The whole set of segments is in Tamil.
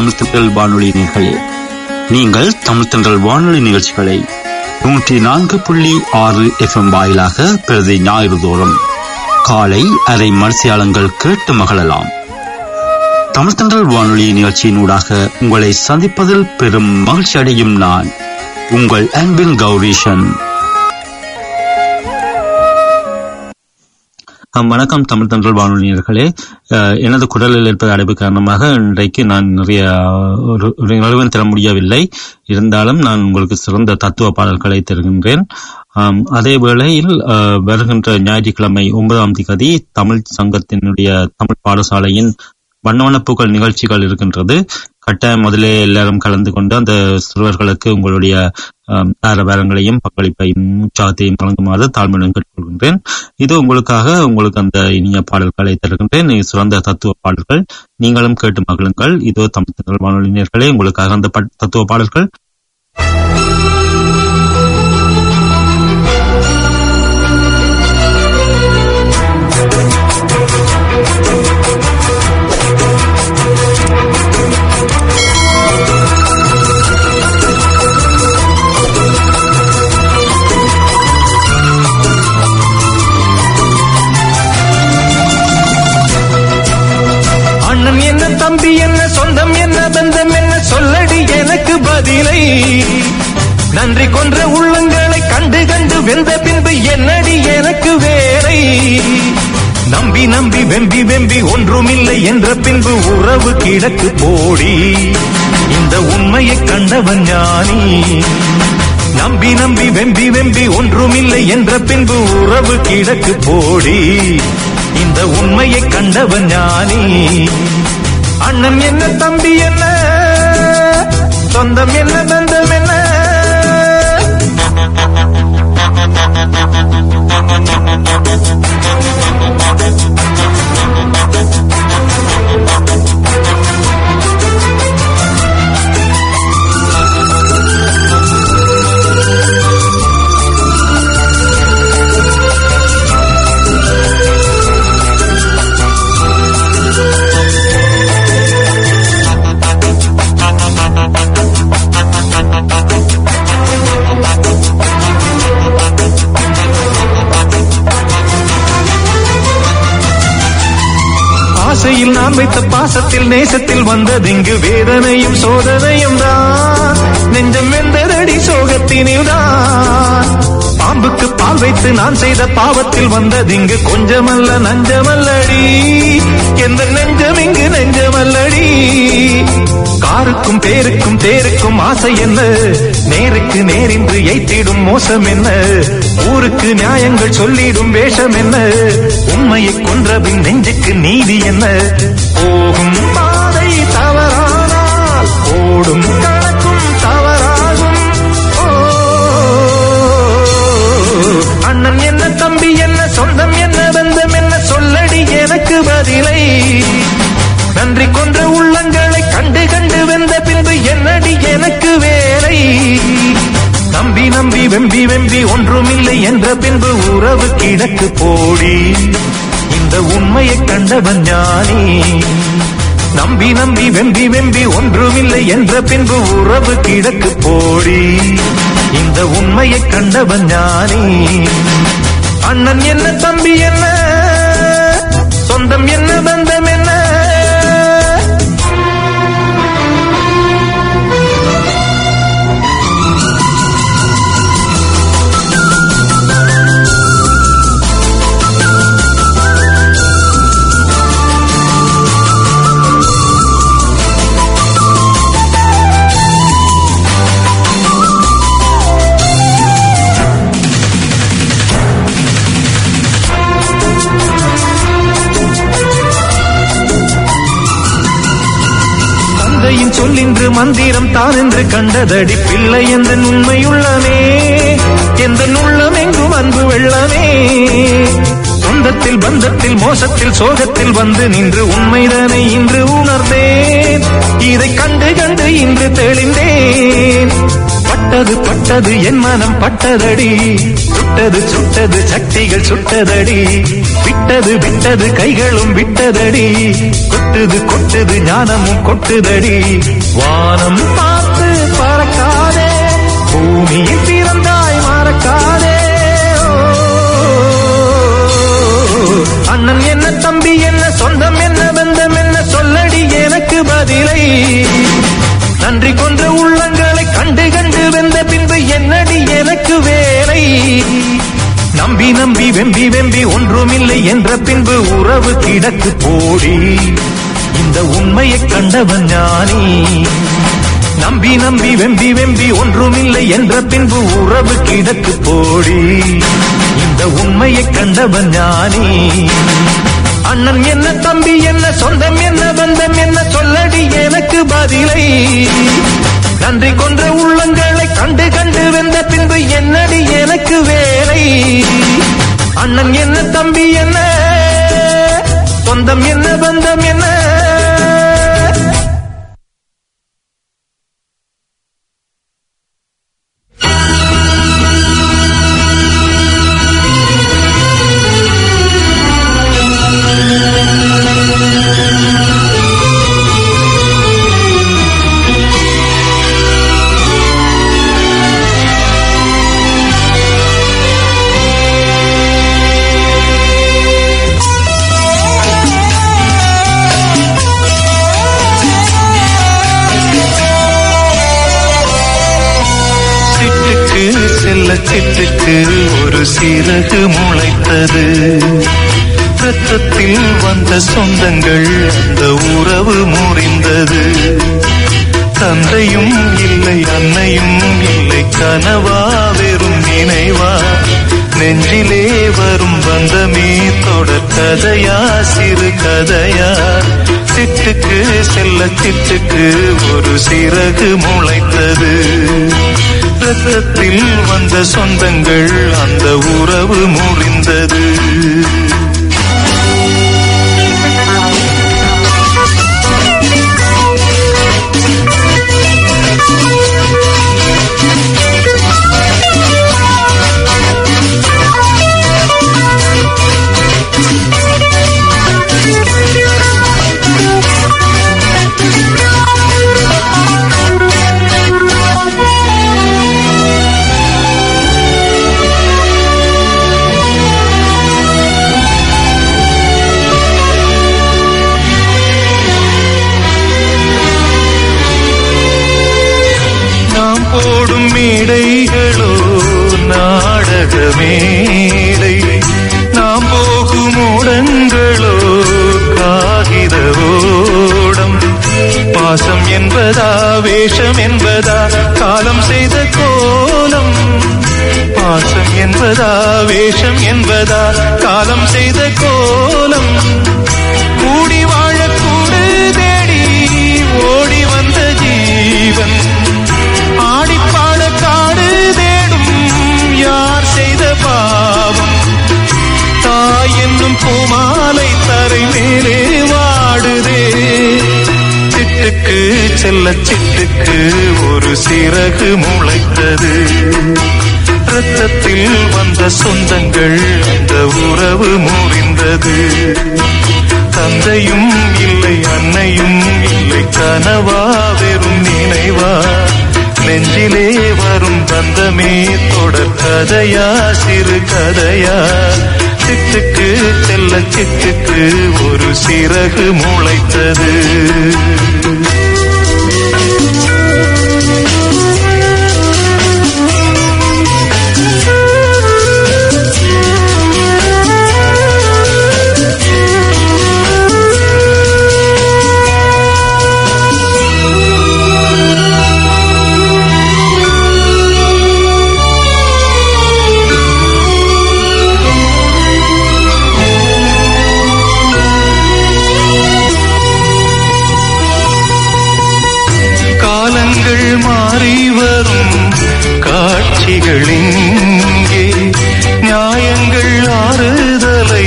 தமிழ் தென்றல் வானொலி நேயர்களே, நீங்கள் தமிழ் தென்றல் வானொலி நிகழ்ச்சிகளை 104.6 FM வாயிலாக பிரதி ஞாயிறு தோறும் காலை அரை மணித்தியாலங்கள் கேட்டு மகிழலாம். தமிழ் தென்றல் வானொலி நிகழ்ச்சியினூடாக உங்களை சந்திப்பதில் பெரும் மகிழ்ச்சி அடையும் நான் உங்கள் அன்பின் கௌரீஷன். வணக்கம் தமிழ் தென்றல் வானொலியர்களே. எனது குரலில் இருப்பது அடைப்பு காரணமாக இன்றைக்கு நான் நிறைய நிலவரம் தர முடியவில்லை. இருந்தாலும் நான் உங்களுக்கு சிறந்த தத்துவ பாடல்களை தருகின்றேன். அதே வேளையில் வருகின்ற ஞாயிற்றுக்கிழமை 9ஆம் தேதி தமிழ் சங்கத்தினுடைய தமிழ் பாடசாலையின் வண்ணவனப்பூக்கள் நிகழ்ச்சிகள் இருக்கின்றது. கட்டாயம் முதலே எல்லாரும் கலந்து கொண்டு அந்த சிறுவர்களுக்கு உங்களுடைய ஆரவாரங்களையும் பங்களிப்பையும் உற்சாகத்தையும் வழங்குமாறு தாழ்மையுடன் கேட்டுக்கொள்கின்றேன். இது உங்களுக்கு அந்த இனிய பாடல்களை தருகின்றேன், சிறந்த தத்துவ பாடல்கள். நீங்களும் கேட்டு மகிழுங்கள். இதோ தமிழ் தென்றல் வானொலி நேயர்களே, உங்களுக்காக அந்த தத்துவ பாடல்கள். அண்ணன் என்ன, தம்பி என்ன, சொந்தம் என்ன, பந்தம் என்ன, சொல்லடி எனக்கு பதிலை. நன்றி கொன்ற உள்ளங்களை கண்டு கண்டு வெந்த பின்பு என்னடி எனக்கு வேலை. நம்பி நம்பி வெம்பி வெம்பி ஒன்றுமில்லை என்ற பின்பு உறவு கிடக்கு போடி. இந்த உண்மையை கண்டவன் ஞானி. நம்பி நம்பி வெம்பி வெம்பி ஒன்றுமில்லை என்ற பின்பு உறவு கிடக்கு போடி. இந்த உண்மையை கண்டவன் ஞானி. அண்ணன் என்ன, தம்பி என்ன, சொந்தம் என்ன, பந்தம் என்ன. ஆசையில் நான் வைத்த பாசத்தில் நேசத்தில் வந்ததிங்கு வேதனையும் சோதனையும் தான். நெஞ்சம் வெந்ததடி சோகத்தினில் தான். பாம்புக்கு பால் வைத்து நான் செய்த பாவத்தில் வந்ததிங்கு கொஞ்சமல்ல நஞ்சமல்லடி. எந்த நெஞ்சம் இங்கு நெஞ்சமல்லடி. காருக்கும் பேருக்கும் தேருக்கும் ஆசை என்ன, நேருக்கு நேரின்று எய்த்திடும் மோசம் என்ன. ஊருக்கு நியாயங்கள் சொல்லிடும் வேஷம் என்ன. உண்மையை கொன்றபின் நெஞ்சுக்கு நீதி என்ன. போகும் பாதை தவறானால் ஓடும் கணக்கும் தவறாகும். அண்ணன் என்ன, தம்பி என்ன, சொந்தம் என்ன, பந்தம் என்ன, சொல்லடி எனக்கு பதிலை. நன்றி கொன்ற உள்ளங்களை கண்டு கண்டு வெந்த பின்பு என்னடி எனக்கு வேலை. நம்பி நம்பி வெம்பி வெம்பி ஒன்றுமில்லை என்ற பின்பு உறவு கிடக்கு போடி. இந்த உண்மையை கண்டவன் ஞானி. நம்பி நம்பி வெம்பி வெம்பி ஒன்றுமில்லை என்ற பின்பு உறவு கிடக்கு போடி. இந்த உண்மையை கண்டவன் ஞானி. அண்ணன் என்ன, தம்பி என்ன, சொந்தம் என்ன, பந்தம் என்ன. சொல்லின்று மந்திரம் தான் என்று கண்டதடி பிள்ளை. எந்த உண்மையுள்ளமே, எந்த உள்ளம் எங்கும் அன்பு வெள்ளமே. சொந்தத்தில் பந்தத்தில் மோசத்தில் சோகத்தில் வந்து நின்று உண்மைதானே இன்று உணர்ந்தேன். இதை கண்டு கண்டு இன்று தெளிந்தேன். பட்டது பட்டது என் மனம் பட்டதடி. சுட்டது சுட்டது சக்திகள் சுட்டதடி. விட்டது விட்டது கைகளும் விட்டதடி. கொட்டுது கொட்டுது ஞானமும் கொட்டுதடி. வானம் பார்த்து பறக்காதே, பூமியில் பிறந்தாய் மறக்காதே. அண்ணன் என்ன, தம்பி என்ன, சொந்தம் என்ன, பந்தம் என்ன, சொல்லடி எனக்கு பதிலை. நன்றி கொன்ற உள்ளங்களை கண்டு கண்டு வெந்த பின்பு என்னடி எனக்கு வேலை. நம்பி நம்பி வெம்பி வெம்பி ஒன்றுமில்லை என்ற பின்பு உறவு கிடக்கு போடி. இந்த உண்மையை கண்டவன் ஞானி. நம்பி நம்பி வெம்பி வெம்பி ஒன்றுமில்லை என்ற பின்பு உறவு கிடக்கு போடி. இந்த உண்மையை கண்டவன் ஞானி. அண்ணன் என்ன, தம்பி என்ன, சொந்தம் என்ன, பந்தம் என்ன, சொல்லடி எனக்கு பதிலை. நன்றி கொன்ற உள்ளங்களை கண்டு கண்டு வெந்த பின்பு என்னடி எனக்கு வேலை. அண்ணன் என்ன, தம்பி என்ன, சொந்தம் என்ன, பந்தம் என்ன. சிட்டுக்கு ஒரு சிறகு முளைத்தது. ரத்தத்தில் வந்த சொந்தங்கள் அந்த உறவு முறிந்தது. தந்தையும் இல்லை அன்னையும் இல்லை, கனவா வெறும் நினைவா. நெஞ்சிலே வரும் பந்தமே தொடர் கதையா சிறு கதையா. சிட்டுக்கு செல்ல சிட்டுக்கு ஒரு சிறகு முளைத்தது. ரத்தத்தில் வந்த சொந்தங்கள் அந்த உறவு முறிந்தது. மேடைகளோ நாடக மேடை, நாம் போகும் ஓடங்களோ காகித ஓடம். பாசம் என்பதா வேஷம் என்பதா காலம் செய்த கோலம். பாசம் என்பதா வேஷம் என்பதா காலம் செய்த கோலம். கூடி வாழ கூடு தேடி ஓடி வந்த ஜீவன், ஆடிப்பாட காடு தேடும் யார் செய்த பாவம். தாய் என்னும் பூமாலை தரை மேலே வாடுதே. சிட்டுக்கு செல்ல சிட்டுக்கு ஒரு சிறகு முளைத்தது. ரத்தத்தில் வந்த சொந்தங்கள் அந்த உறவு முறிந்தது. தந்தையும் இல்லை அன்னையும் இல்லை, கனவா வெறும் நினைவா. நெஞ்சிலே வரும் பந்தமே தொடர் கதையா சிறு கதையா. சிட்டுக்கு செல்ல சிட்டுக்கு ஒரு சிறகு முளைத்தது. மாறி வரும் காட்சிகளிங்கே, நியாயங்கள் ஆறுதலை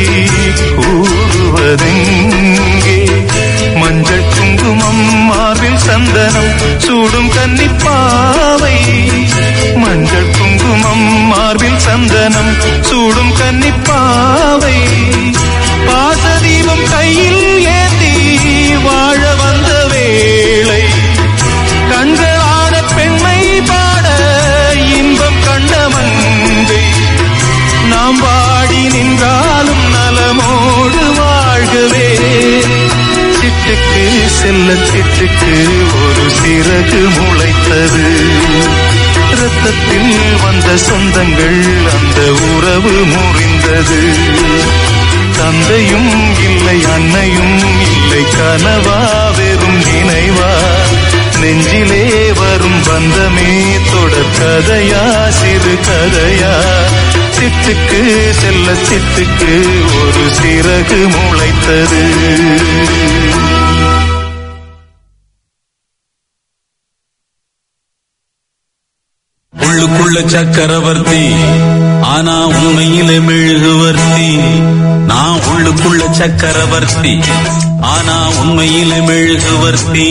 கூறுவதெங்கே. மஞ்சள் குங்குமம் மார்பில் சந்தனம் சூடும் கன்னிப்பாவை. மஞ்சள் குங்குமம் மார்பில் சந்தனம் சூடும் கன்னிப்பாவை. பாசதீபம் கையில் ஏந்தி செல்ல சிட்டுக்கு ஒரு சிறகு முளைத்தது. ரத்தத்தில் வந்த சொந்தங்கள் அந்த உறவு முறிந்தது. தந்தையும் இல்லை அன்னையும் இல்லை கனவா வெறும் நினைவா, நெஞ்சிலே வரும் பந்தமே தொடர் கதையா சிறு கதையா. சிட்டுக்கு செல்ல சிட்டுக்கு ஒரு சிறகு முளைத்தது. உள்ளுக்குள்ள சக்கரவர்த்தி ஆனா உண்மையிலே மெழுகுவர்த்தி. நான் உள்ளுக்குள்ள சக்கரவர்த்தி ஆனா உண்மையிலே மெழுகுவர்த்தி.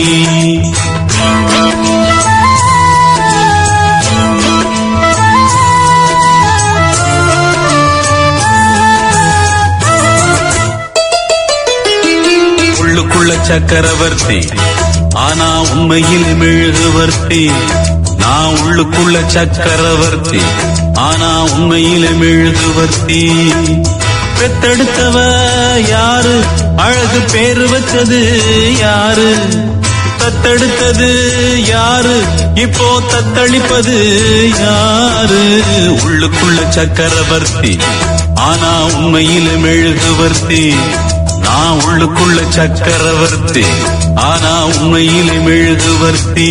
உள்ளுக்குள்ள சக்கரவர்த்தி ஆனா உண்மையில் மெழுகுவர்த்தி. நான் உள்ளுக்குள்ள சக்கரவர்த்தி ஆனா உண்மையில மெழுகுவர்த்தி. பெத்தெடுத்தவ யாரு, அழகு பேரு வச்சது யாரு, தத்தெடுத்தது யாரு, இப்போ தத்தளிப்பது யாரு. உள்ளுக்குள்ள சக்கரவர்த்தி ஆனா உண்மையில மெழுகுவர்த்தி. நான் உள்ளுக்குள்ள சக்கரவர்த்தி ஆனா உண்மையில மெழுகுவர்த்தி.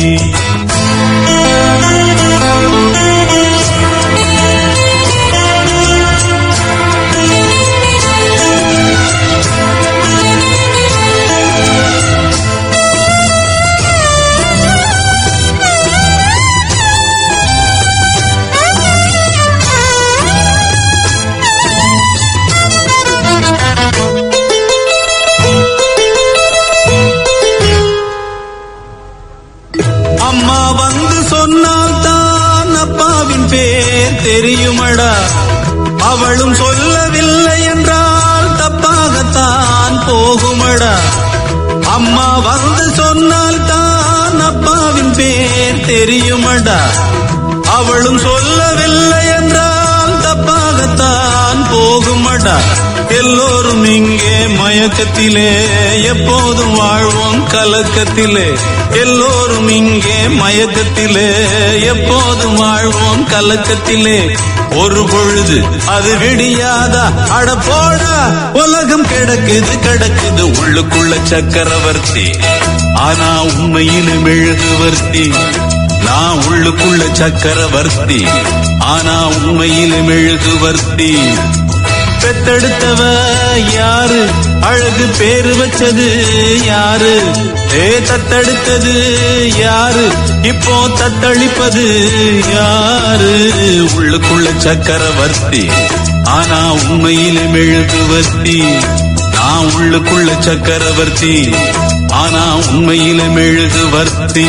அம்மா வந்து சொன்னால் தான் அப்பாவின் பேர் தெரியுமடா. அவளும் சொல்லவில்லை என்றால் தப்பாகத்தான் போகுமடா. அம்மா வந்து சொன்னால் தான் அப்பாவின் பேர் தெரியுமடா. அவளும் சொல்லவில்லை என்றால் தப்பாகத்தான் போகுமடா. எல்லோரும் இங்கே மயக்கத்திலே எப்போதும் வாழ்வோம் கலக்கத்திலே. எல்லோரும் இங்கே மயக்கத்திலே எப்போதும் வாழ்வோம் கலக்கத்திலே. ஒரு பொழுது அது விடியாதா, அட போடா உலகம் கிடக்குது கிடக்குது. உள்ளுக்குள்ள சக்கரவர்த்தி ஆனா உண்மையில மெழுகுவர்த்தி. நான் உள்ளுக்குள்ள சக்கரவர்த்தி ஆனா உண்மையில மெழுகுவர்த்தி. பெத்தெடுத்தவ யாரு, அழகு பேரு வச்சது யாரு, தத்தெடுத்தது யாரு, இப்போ தத்தளிப்பது யாரு. உள்ளுக்குள்ள சக்கரவர்த்தி ஆனா உண்மையில மெழுகுவர்த்தி. நான் உள்ளுக்குள்ள சக்கரவர்த்தி ஆனா உண்மையில மெழுகுவர்த்தி.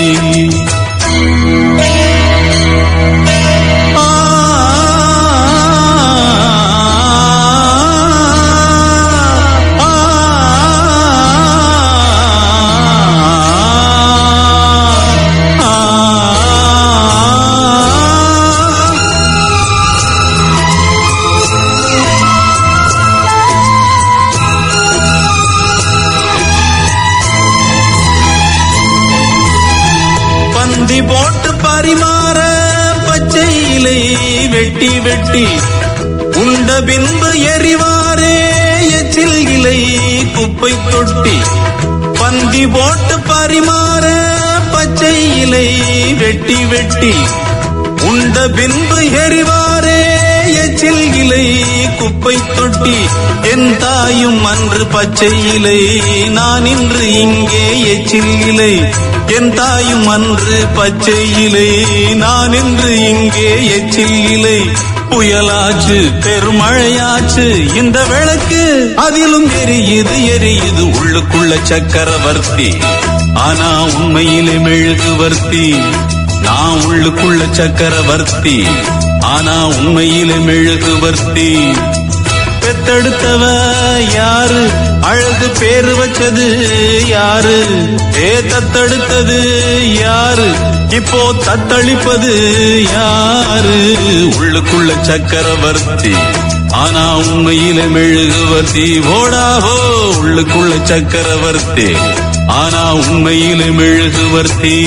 பந்தி போட்டு பரிமாற பச்சை இலை வெட்டி வெட்டி உண்ட பின்பு எரிவாரே எச்சில் இலை குப்பை தொட்டி. பந்தி போட்டு பரிமாற பச்சை இலை வெட்டி வெட்டி உண்ட பின்பு எரிவாரே எச்சில் இலை குப்பை தொட்டி. என் தாயும் அன்று பச்சை இலை, நான் இன்று இங்கே எச்சில் இலை. என் தாயும் அன்று பச்சை இலை, நான் இன்று இங்கே எச்சில் இலை. புயலாச்சு பெருமழையாச்சு இந்த விளக்கு அதிலும் எரியுது எரியுது. உள்ளுக்குள்ள சக்கரவர்த்தி ஆனா உண்மையிலே மெழுகுவர்த்தி. நான் உள்ளுக்குள்ள சக்கரவர்த்தி ஆனா உண்மையிலே மெழுகுவர்த்தி. பெத்தெடுத்தவ யாரு, அழகு பேரு வச்சது யாரு, தத்தெடுத்தது யாரு, இப்போ தத்தளிப்பது யாரு. உள்ளுக்குள்ள சக்கரவர்த்தி ஆனா உண்மையில மெழுகுவர்த்தி ஓடாவோ உள்ளுக்குள்ள சக்கரவர்த்தி ஆனா உண்மையில மெழுகுவர்த்தி.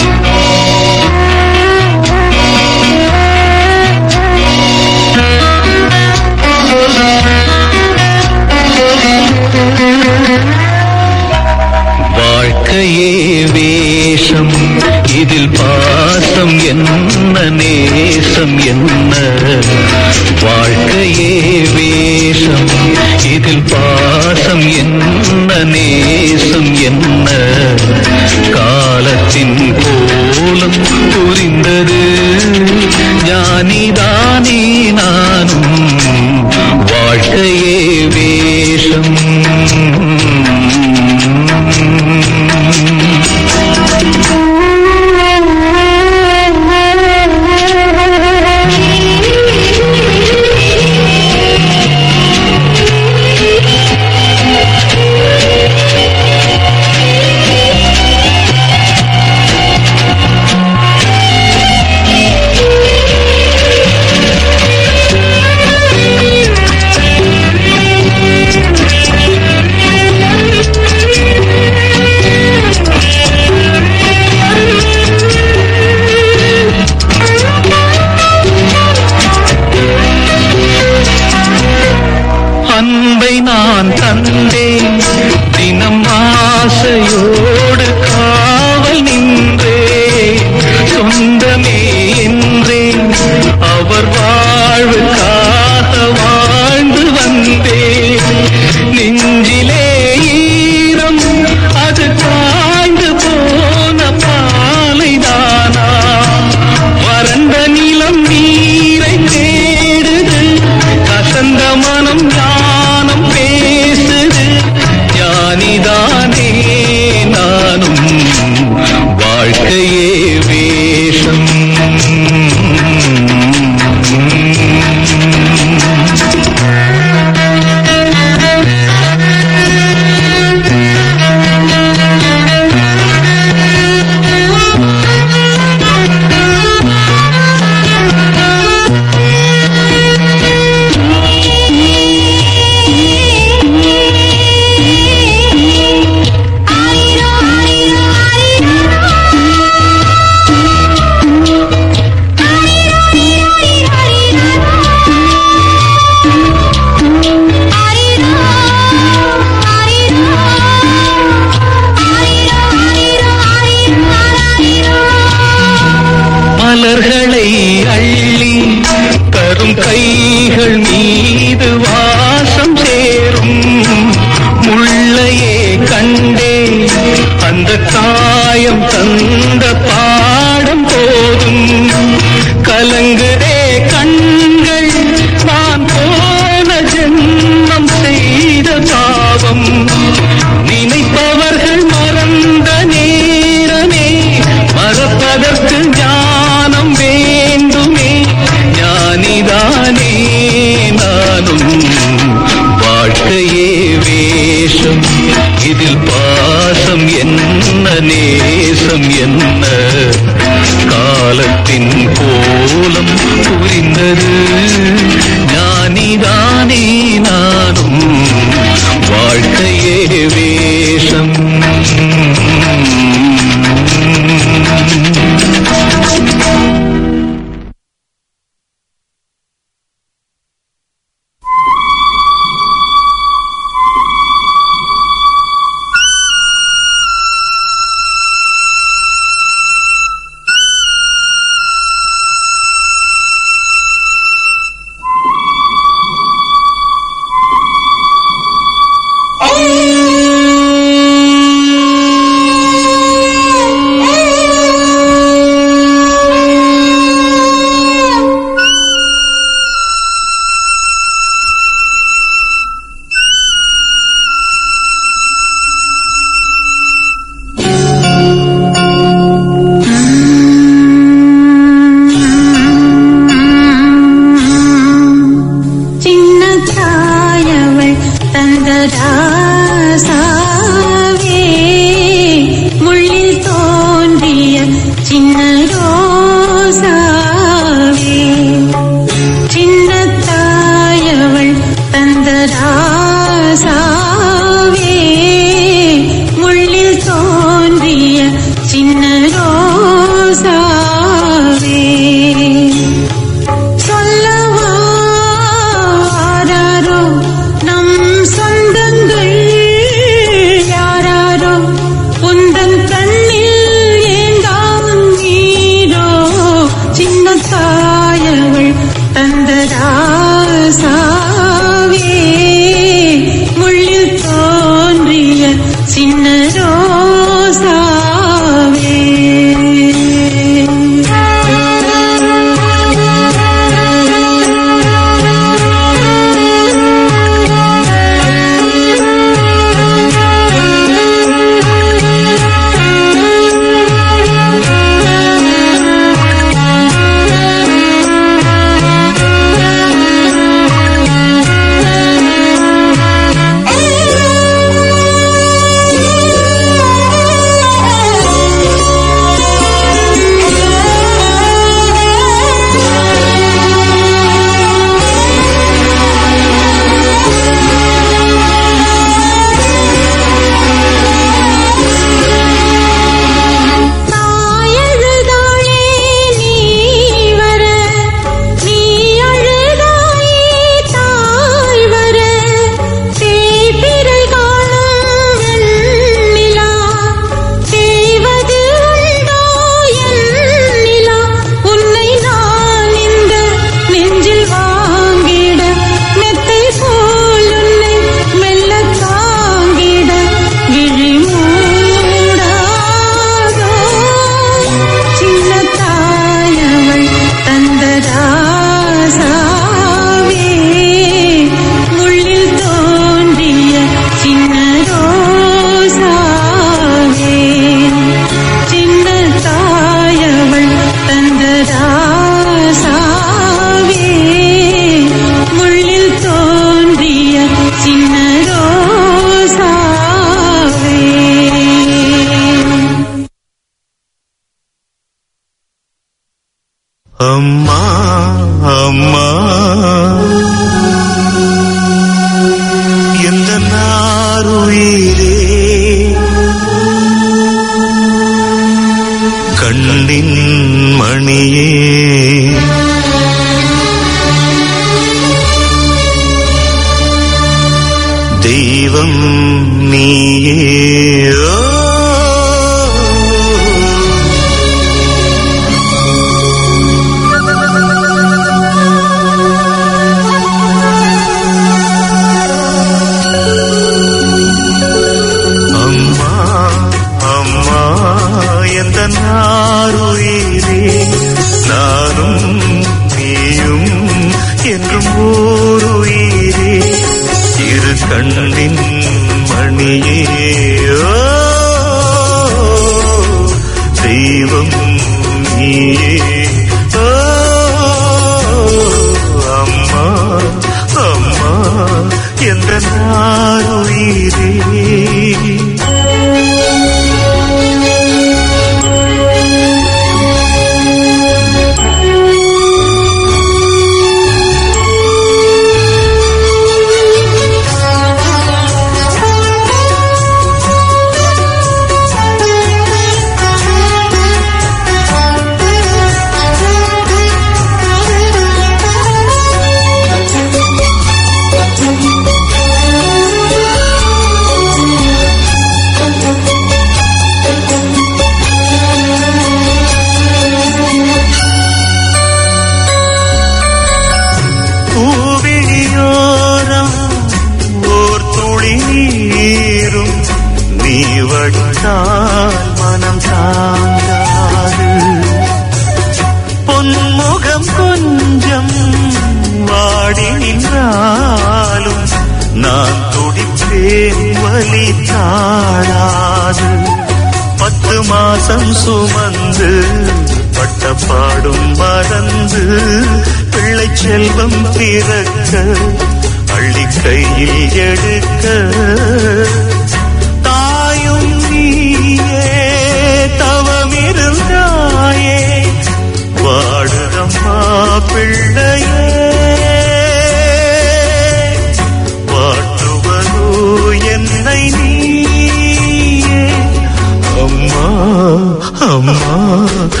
அம்மா எந்த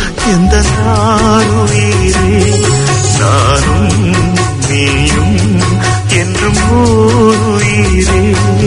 எந்த நாருயிரே நானும் நீயும் என்றும் ஓருயிரே.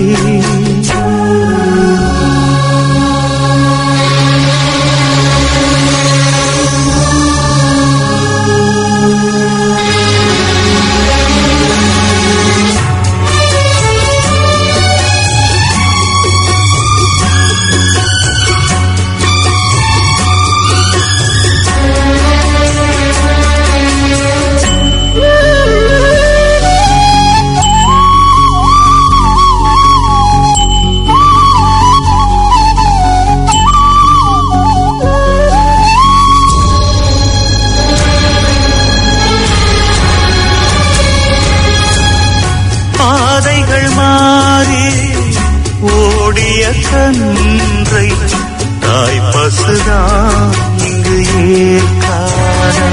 கன்றை தாய் பசுதான் இங்கு ஏற்காதா,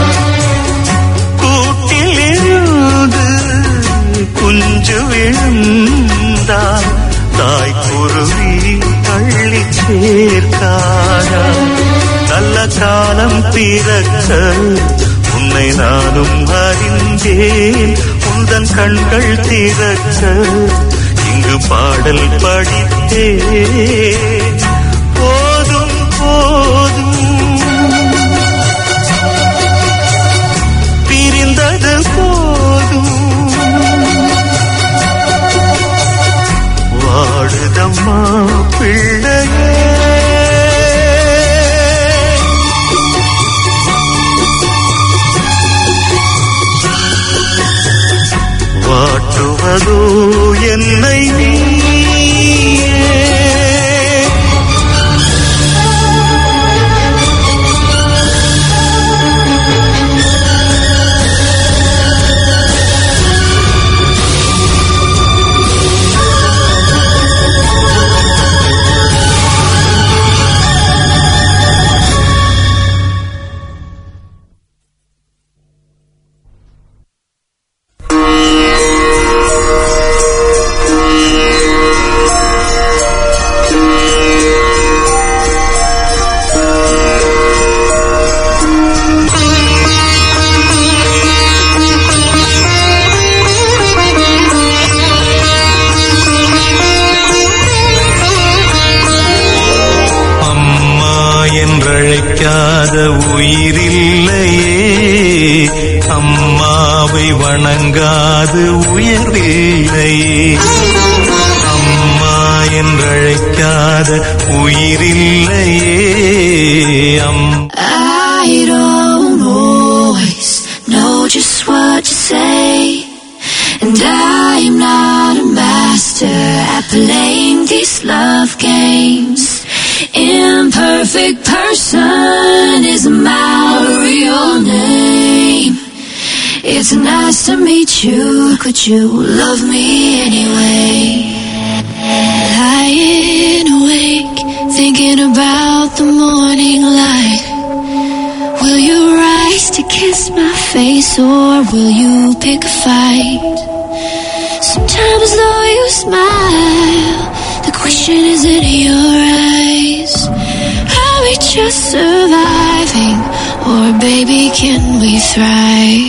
கூட்டில் இருந்து குஞ்சு விழுந்தால் தாய் குருவி தள்ளி சேர்க்காதா. நல்ல காலம் பிறக்க உன்னை நானும் அறிந்தேன், உந்தன் கண்கள் திறக்க இங்கு பாடல் படித்தே. போதும் போதும் பிரிந்தது போதும், வாடுதம்மா பிள்ளையே. வாட்டுவதோ என்னை உயிரில்லையே, அம்மாவை வணங்காது உயர்வில்லையே. அம்மா என்றழைக்காத உயிரில்லையே. I don't always know just what to say, and I'm not a master at playing these love games. Imperfect person is my real name. It's nice to meet you. Could you love me anyway? Lying awake, thinking about the morning light. Will you rise to kiss my face, or will you pick a fight? Sometimes though you smile, the question is in your eyes. Are we just surviving, or baby can we thrive?